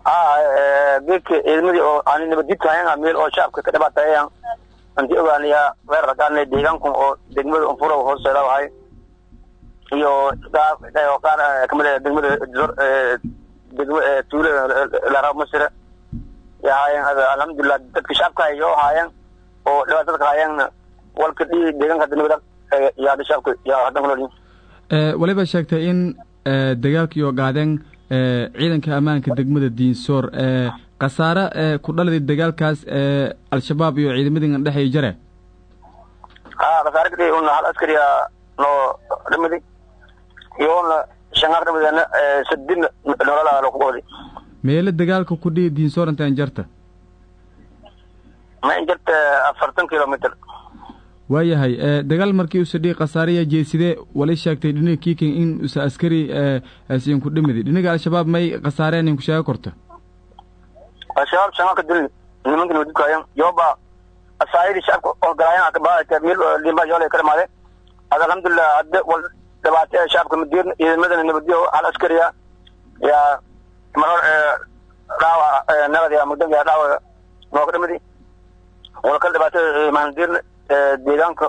بيك إلمي أو أنا نبديت هاي عميل أو شاب كده بتاعي أنت أغانيها غير ركانة ديجانكم أو ديجمل أنفورة وهو سلا هاي يو دا يوكار كمل ديجمل طول لارا مصر يا هاي هذا الحمد لله تكشف كاي يو هاي أو لو تكاين والكدي ديجان كده نبدأ يا دشاف يا هذا مولين waliba sheegtay in dagaalkii oo gaadeen ciidanka ammaanka degmada Diinsoor qasaare ku dhaladay dagaalkaas al-shabaab iyo ciidamada dhaxay jare qasaare kadib oo hal askariya no dhamadi yoona shangar dhamada sadin nolola loo qoodi meel dagaalka ku dhii Diinsoor inta jarta ma inta 40 kilometer waayahay dagaal markii uu sadii qasaariya jeeside wali sheegtay dhinay kiikin in uu askari asiin ku dhimid dhinaga al-shabaab may qasaareen ku sheego korta al-shabaab shanka dil nimanka wadid kaayaan yoba asaayidi shacabka oo galaayaan ka baa meel limba yoole karmaade alhamdulillah hadda wal dabaatay shacabka madiin ciidamada nabadiyo al askariya ya marar daawa nabadiya muddo daawa noo dhimidi wal kala dabaatay maandir deegaanka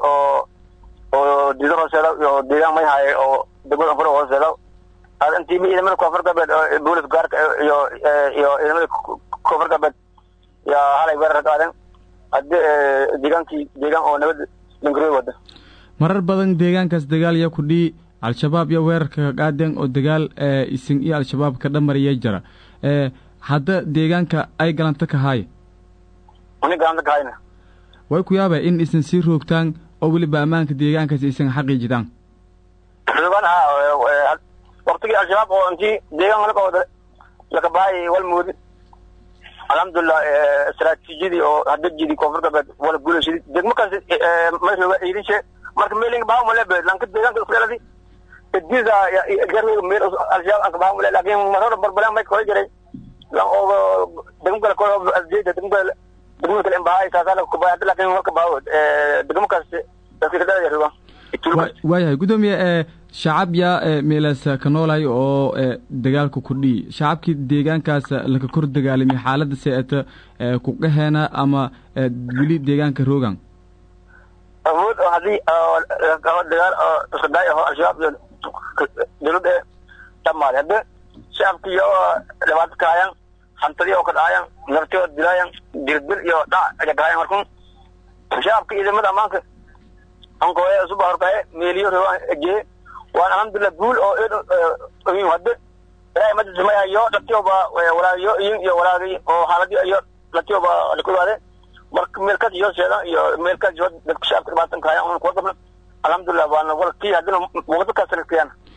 oo diido hoosela iyo deegaan may haye oo degmada furo hoosela adantii ciidamada koonfurta bad boolis gaarka iyo ciidamada koonfurta bad ya halay weerar qaadan hadda deegaan oo nabad lingro wada marar badan deegaankaas dagaal ya ku dhii al-shabaab iyo weerarka qaadeen oo dagaal isin iyo al-shabaab ka dhamariyay jira hadda deegaanka ay galanta ka haay galanta ka hayna way ku yaabay in isin si roogtaan oo waliba amaanka deegaankaas isin xaqiijidaan xubana waqtiga al-shabaab oo intii deegaanka ka wada laga baay wal moodi alhamdulillah istaraatiijiyadii oo hadda jidi koonfurta bad wala guulaysid degmakaas ma idin sheeg marka meeling baa ma leeyahay lanka deegaanka isku dhaladi diza garweeg meel al-shabaab ka baa ma leeyahay laakiin marar barbaran may kooy jiray oo degmada kooy aljeeda degmada degmada imbahay saasana ku baa laakiin marka baa degmakaas dadka dhalada ruwa waayahay gudoomiye shacab ya meelaas ka noolay oo dagaalku ku dhii shacabkii deegaankaas la ka kor dagaalamay xaaladda seeta ku qaheena ama wili deegaanka roogan awood hadii dagaal saddex oo al-shabaab dawladda tamaad hadda shacabkii iyo labaad kaayaan hantadii oo ka dhacayaan naftii oo dilayaan dirbil iyo dhac ay gaayaan markuu shacabkii ciidamada amaanka anko ay soo barkay meeliyo reeje waan alhamdulillah guul oo hadda ay ma jismaya iyo dadkooba walaayo iyo walaagay oo xaaladii iyo dadkooba la kuwaade marka meelkaas iyo sheeda iyo meelkaas dadka shacabka baatan kaayaan oo ku qabna alhamdulillah waan walkii hadda waqti ka sarkiyaan